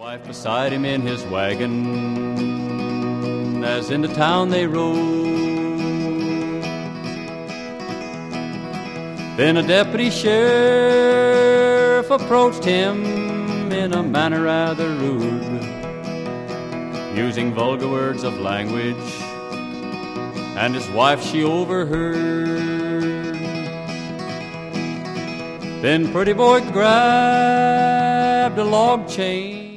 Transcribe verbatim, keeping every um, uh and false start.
Wife beside him in his wagon as into town they rode. Then a deputy sheriff approached him in a manner rather rude, using vulgar words of language, and his wife she overheard. Then pretty boy grabbed a log chain